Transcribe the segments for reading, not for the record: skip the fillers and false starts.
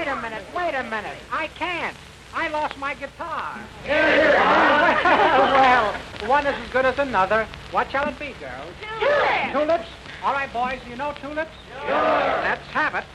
wait a minute. I can't. I lost my guitar. Well, one is as good as another. What shall it be, girls? Tulips. Tulips? All right, boys, you know tulips? Sure. Let's have it.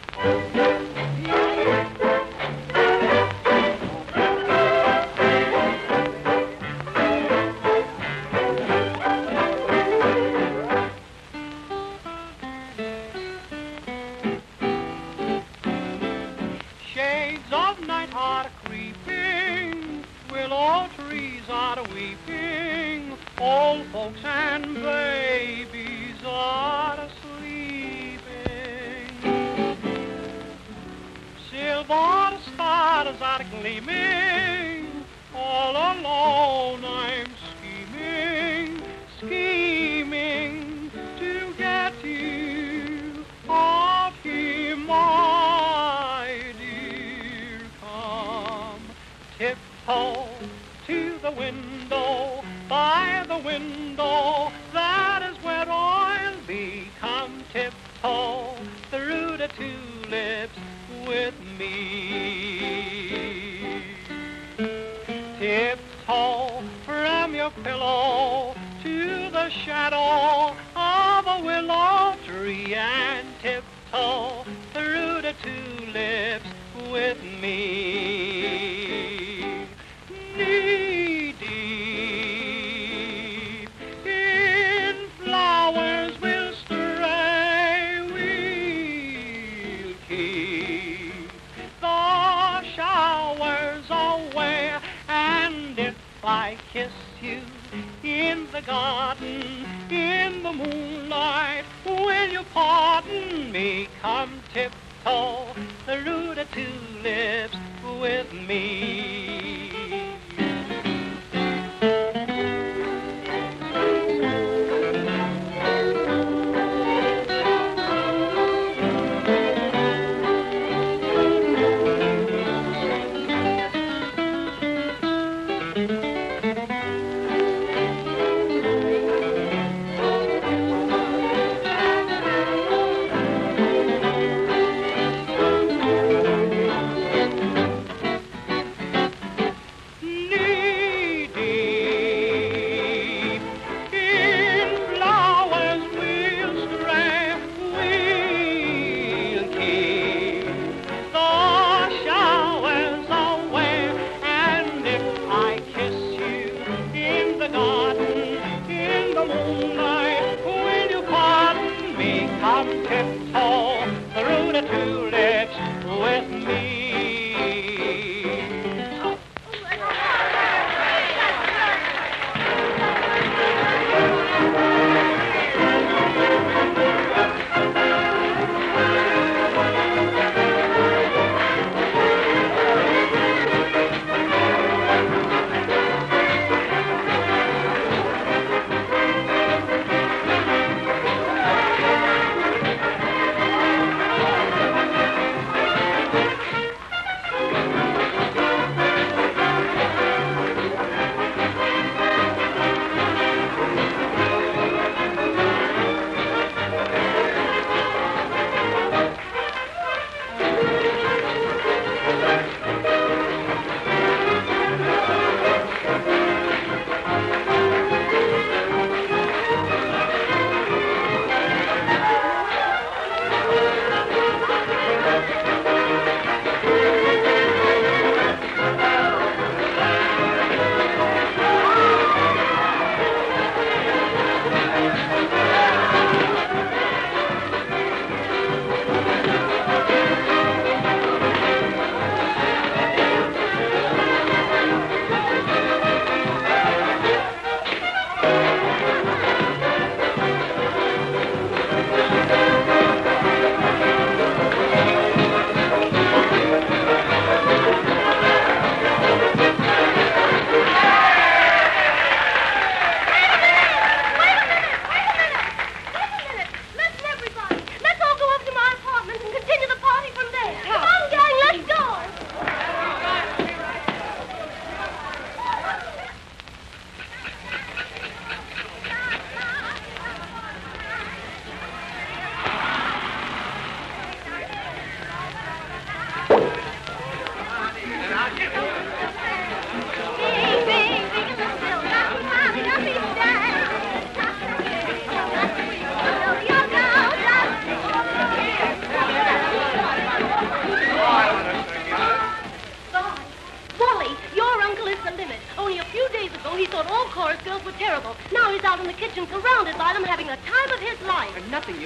Shades of night are creeping, willow trees are weeping, old folks and babies are sleeping. Silver stars are gleaming, all alone I'm scheming to get you off here, my dear. Come, tiptoe to the window, by the window, that is where I'll be. Come, tiptoe through the tulips with me. Tiptoe from your pillow to the shadow of a willow tree, and tiptoe through the tulips with me. Knee deep in flowers we'll stray, we'll keep the showers away, and if I kiss you in the garden, in the moonlight, will you pardon me? Come tiptoe through the tulips with me.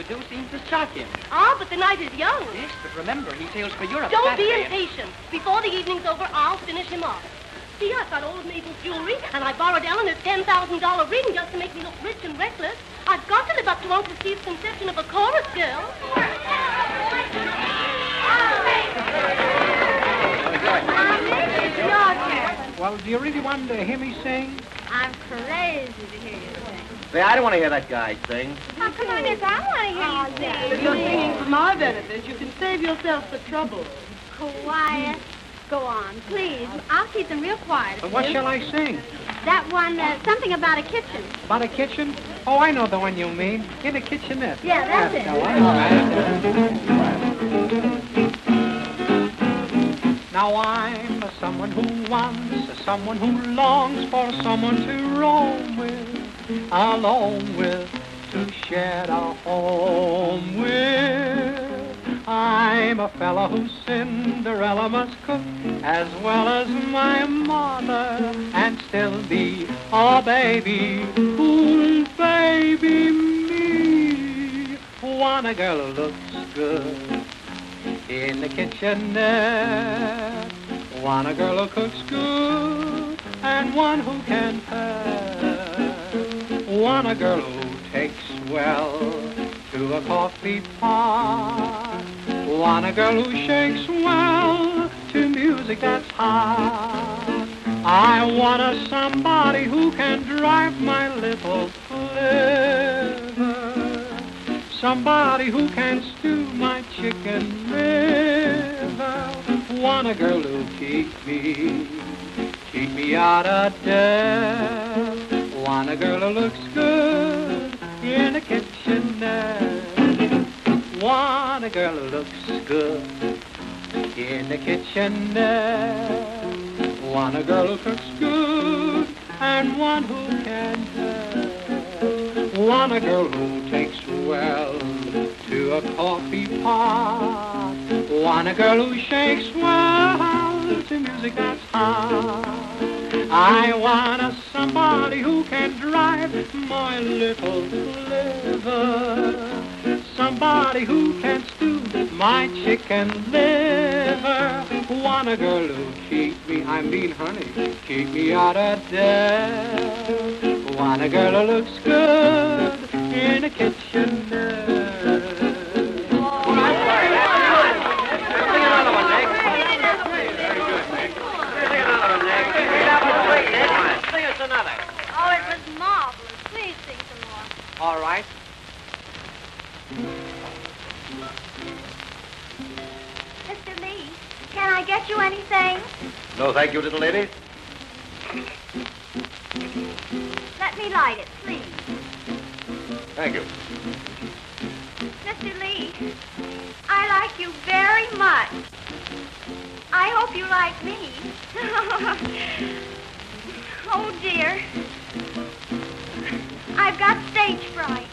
do seems to shock him. Ah, but the night is young. Yes, but remember, he sails for Europe Don't be Saturday. impatient. Before the evening's over, I'll finish him off. See, I've got old Mabel's jewelry, and I borrowed Eleanor's $10,000 ring just to make me look rich and reckless. I've got to live up to Uncle Steve's conception of a chorus girl. Well, do you really want to hear me sing? I'm crazy to hear you sing. Say, I don't want to hear that guy sing. Oh, come on, miss, I want to hear you sing. If you're singing for my benefit, you can save yourself the trouble. Quiet. Go on, please. I'll keep them real quiet. But what shall I sing? That one, something about a kitchen. About a kitchen? Oh, I know the one you mean. In a kitchenette. Yeah, that's it. the one. Now I'm someone who wants, someone who longs for someone to roam with, alone with, to share a home with. I'm a fella whose Cinderella must cook as well as my mother, and still be a baby who'll baby me. Want a girl who looks good in the kitchenette. Want a girl who cooks good and one who can pet. Want a girl who takes well to a coffee pot. Want a girl who shakes well to music that's hot. I want somebody who can drive my little flivver. Somebody who can stew my chicken liver. Want a girl who'll keep me out of debt. Want a girl who looks good in the kitchenette. Want a girl who looks good in the kitchenette. Want a girl who cooks good and one who can tell. Want a girl who takes well to a coffee pot. Want a girl who shakes well to music that's hot. I want somebody who can drive my little liver. Somebody who can stew my chicken liver. Want a girl who'll keep me, I mean honey, keep me out of debt. Want a girl who looks good in the kitchen. Oh, it was marvelous. Please sing some more. All right. Mr. Lee, can I get you anything? No, thank you, little lady. Let me light it, please. Thank you. Mr. Lee, I like you very much. I hope you like me. Oh, dear. I've got stage fright.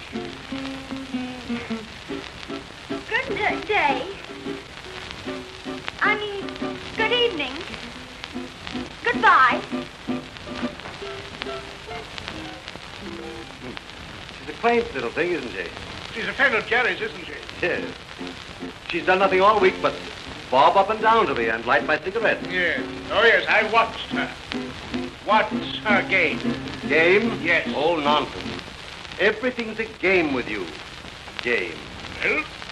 Good day. I mean, good evening. Goodbye. She's a quaint little thing, isn't she? She's a friend of Jerry's, isn't she? Yes. She's done nothing all week but bob up and down to me and light my cigarette. Yes. Oh, yes, I watched her. What's her game? Game? Yes. Oh, nonsense. Everything's a game with you. Game. Well,